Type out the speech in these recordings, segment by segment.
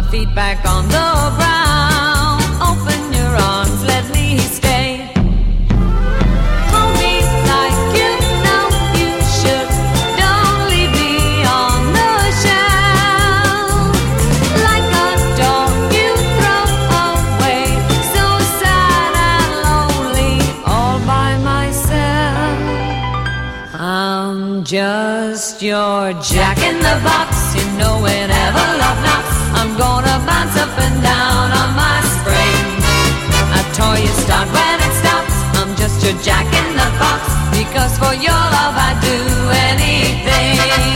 feet back on the ground. Open your arms, let me stay. Hold me like you know you should. Don't leave me on the shelf. Like a dog you throw away, so sad and lonely, all by myself. I'm just your jack in the box, you know whenever love knocks, I'm gonna bounce up and down on my spring. A toy you start when it stops, I'm just your jack in the box, because for your love I'd do anything.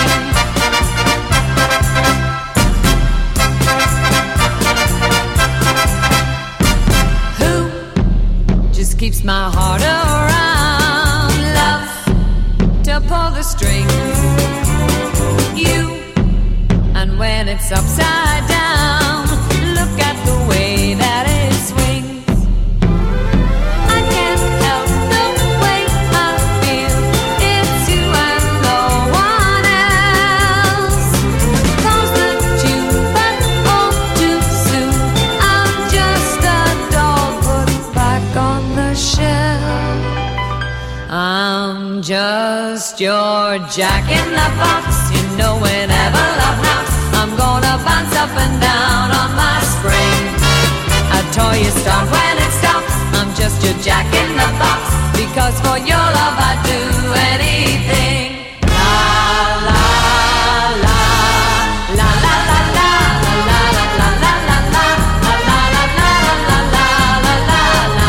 Who just keeps my heart around? Love to pull the strings. You, and when it's upside down, look at the way that it swings. I can't help the way I feel, it's you and no one else. Close the tune, but all too soon, I'm just a doll put back on the shelf. I'm just your jack in the box, you know whenever love knocks, I'm gonna bounce up and down on my spring. A toy you start when it stops, I'm just your jack in the box, because for your love I'd do anything. La la la la la la la la la la la la la la la la la la la la.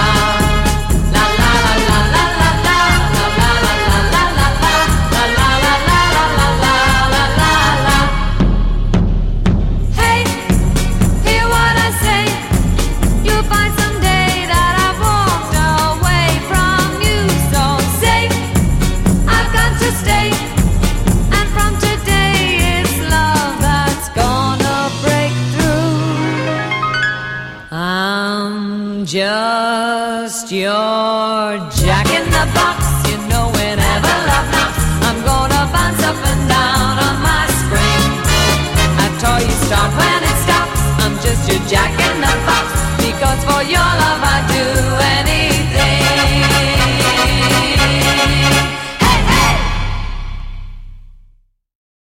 Just your jack in the box,